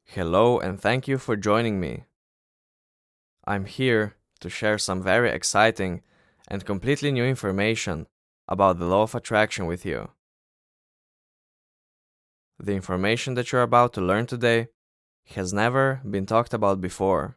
Hello and thank you for joining me. I'm here to share some very exciting and completely new information about the law of attraction with you. The information that you're about to learn today has never been talked about before.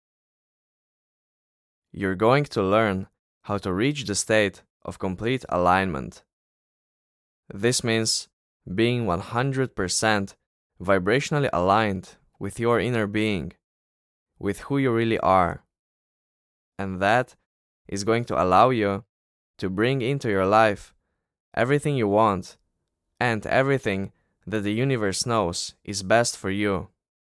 You're going to learn how to reach the state of complete alignment. This means being 100% vibrationally aligned with your inner being, with who you really are. And that is going to allow you to bring into your life everything you want and everything that the universe knows is best for you.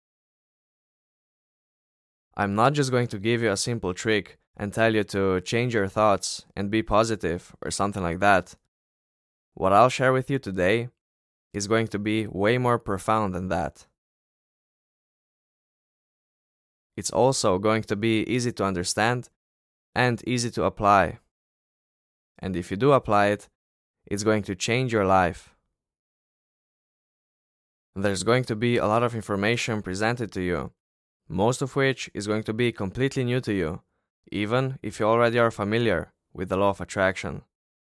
I'm not just going to give you a simple trick and tell you to change your thoughts and be positive or something like that. What I'll share with you today is going to be way more profound than that. It's also going to be easy to understand and easy to apply. And if you do apply it, it's going to change your life. There's going to be a lot of information presented to you, most of which is going to be completely new to you, even if you already are familiar with the law of attraction.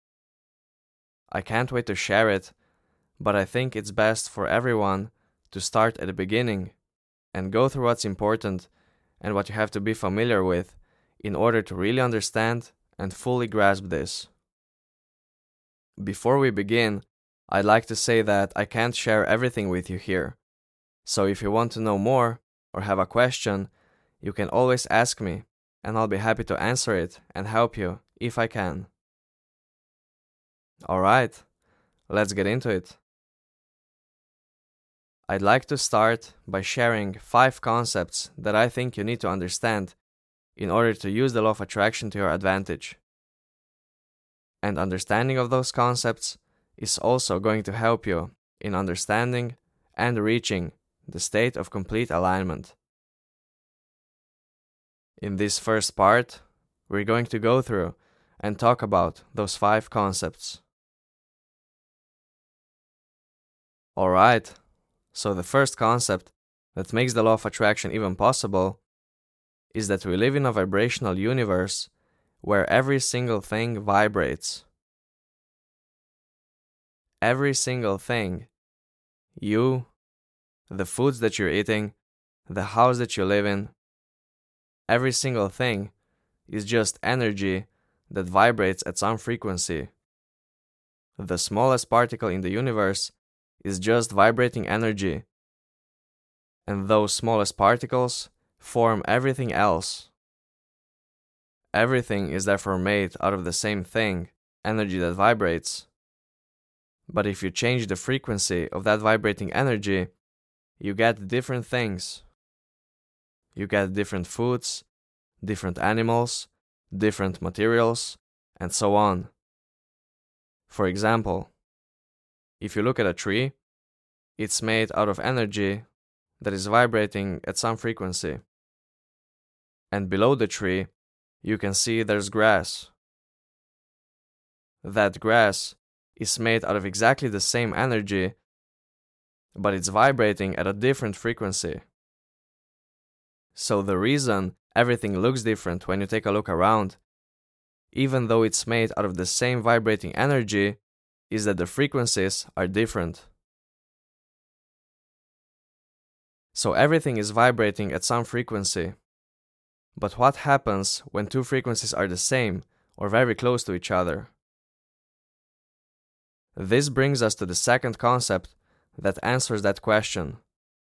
I can't wait to share it, but I think it's best for everyone to start at the beginning and go through what's important and what you have to be familiar with in order to really understand and fully grasp this. Before we begin, I'd like to say that I can't share everything with you here. So if you want to know more or have a question, you can always ask me, and I'll be happy to answer it and help you if I can. Alright, let's get into it. I'd like to start by sharing 5 concepts that I think you need to understand in order to use the law of attraction to your advantage. And understanding of those concepts is also going to help you in understanding and reaching the state of complete alignment. In this first part, we're going to go through and talk about those 5 concepts. Alright, so the first concept that makes the law of attraction even possible is that we live in a vibrational universe where every single thing vibrates. Every single thing, you, the foods that you're eating, the house that you live in, every single thing is just energy that vibrates at some frequency. The smallest particle in the universe is just vibrating energy, and those smallest particles form everything else. Everything is therefore made out of the same thing, energy that vibrates. But if you change the frequency of that vibrating energy, you get different things. You get different foods, different animals, different materials, and so on. For example, if you look at a tree, it's made out of energy that is vibrating at some frequency. And below the tree, you can see there's grass. That grass is made out of exactly the same energy, but it's vibrating at a different frequency. So the reason everything looks different when you take a look around, even though it's made out of the same vibrating energy, is that the frequencies are different. So everything is vibrating at some frequency. But what happens when 2 frequencies are the same or very close to each other? This brings us to the second concept that answers that question.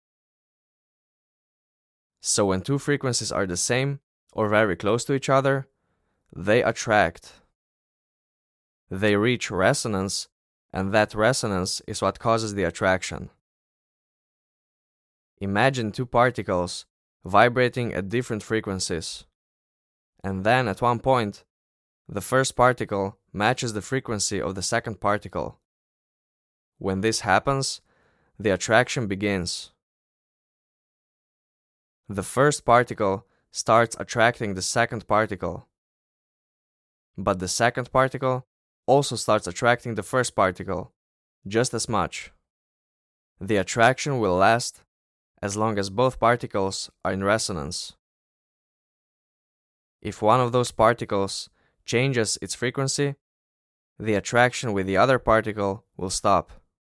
So when 2 frequencies are the same or very close to each other, they attract. They reach resonance, and that resonance is what causes the attraction. Imagine 2 particles vibrating at different frequencies. And then at one point, the first particle matches the frequency of the second particle. When this happens, the attraction begins. The first particle starts attracting the second particle. But the second particle also starts attracting the first particle, just as much. The attraction will last as long as both particles are in resonance. If one of those particles changes its frequency, the attraction with the other particle will stop.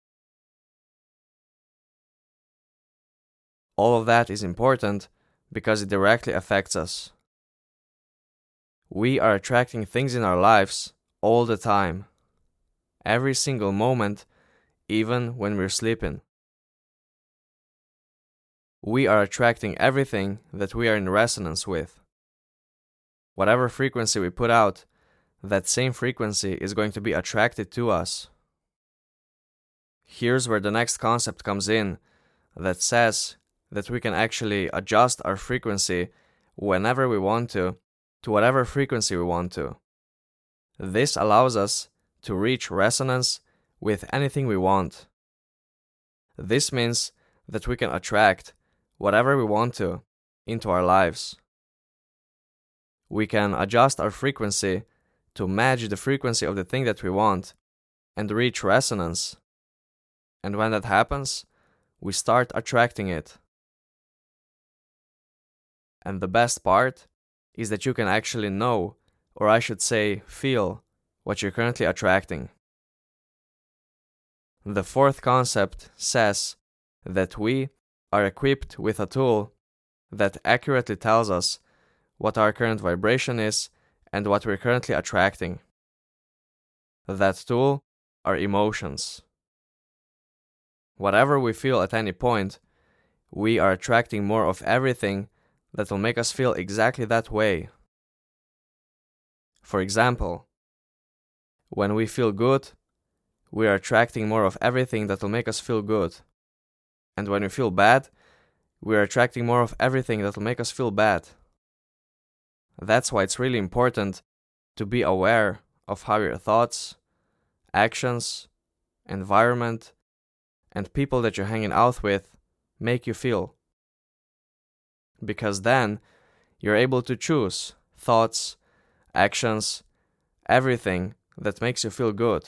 All of that is important because it directly affects us. We are attracting things in our lives all the time, every single moment, even when we're sleeping. We are attracting everything that we are in resonance with. Whatever frequency we put out, that same frequency is going to be attracted to us. Here's where the next concept comes in that says that we can actually adjust our frequency whenever we want to whatever frequency we want to. This allows us to reach resonance with anything we want. This means that we can attract whatever we want to into our lives. We can adjust our frequency to match the frequency of the thing that we want and reach resonance. And when that happens, we start attracting it. And the best part is that you can actually know, or I should say feel, what you're currently attracting. The fourth concept says that we are equipped with a tool that accurately tells us what our current vibration is and what we're currently attracting. That tool are emotions. Whatever we feel at any point, we are attracting more of everything that will make us feel exactly that way. For example, when we feel good, we are attracting more of everything that will make us feel good. And when we feel bad, we are attracting more of everything that will make us feel bad. That's why it's really important to be aware of how your thoughts, actions, environment, and people that you're hanging out with make you feel. Because then you're able to choose thoughts, actions, everything that makes you feel good.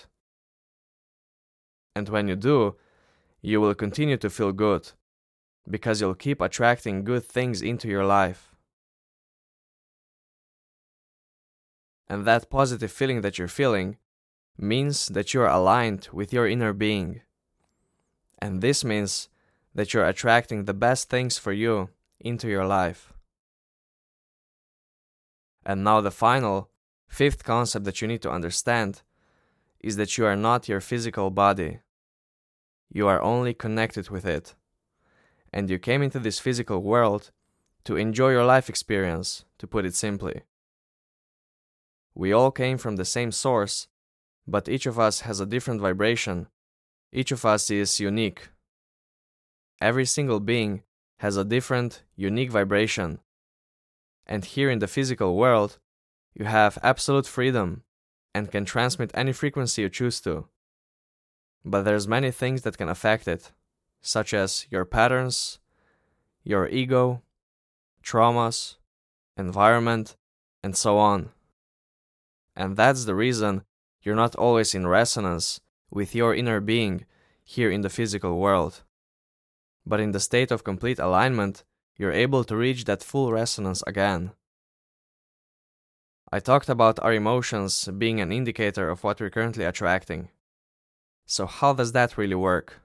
And when you do, you will continue to feel good because you'll keep attracting good things into your life. And that positive feeling that you're feeling means that you're aligned with your inner being. And this means that you're attracting the best things for you into your life. And now the final, fifth concept that you need to understand is that you are not your physical body. You are only connected with it. And you came into this physical world to enjoy your life experience, to put it simply. We all came from the same source, but each of us has a different vibration. Each of us is unique. Every single being has a different, unique vibration. And here in the physical world, you have absolute freedom and can transmit any frequency you choose to. But there's many things that can affect it, such as your patterns, your ego, traumas, environment, and so on. And that's the reason you're not always in resonance with your inner being here in the physical world. But in the state of complete alignment, you're able to reach that full resonance again. I talked about our emotions being an indicator of what we're currently attracting. So how does that really work?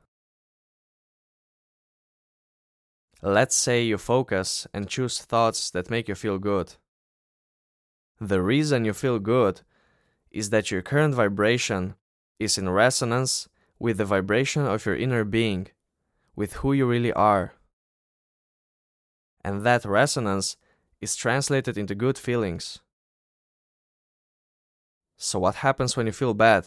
Let's say you focus and choose thoughts that make you feel good. The reason you feel good is that your current vibration is in resonance with the vibration of your inner being, with who you really are. And that resonance is translated into good feelings. So what happens when you feel bad?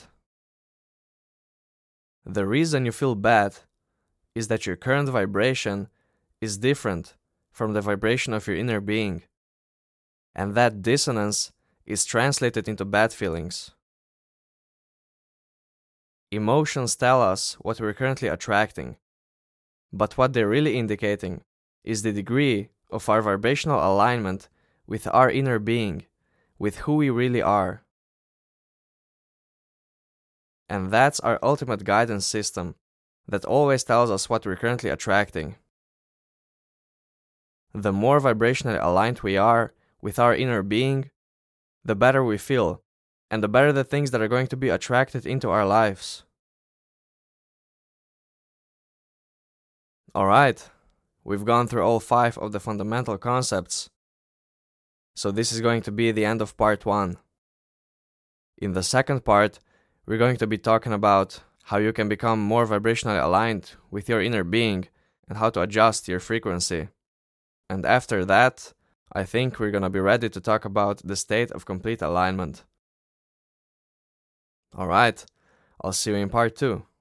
The reason you feel bad is that your current vibration is different from the vibration of your inner being. And that dissonance is translated into bad feelings. Emotions tell us what we're currently attracting, but what they're really indicating is the degree of our vibrational alignment with our inner being, with who we really are. And that's our ultimate guidance system that always tells us what we're currently attracting. the more vibrationally aligned we are with our inner being, the better we feel, and the better the things that are going to be attracted into our lives. Alright, we've gone through all 5 of the fundamental concepts, so this is going to be the end of part 1. In the second part, we're going to be talking about how you can become more vibrationally aligned with your inner being and how to adjust your frequency. And after that, I think we're gonna be ready to talk about the state of complete alignment. Alright, I'll see you in part 2.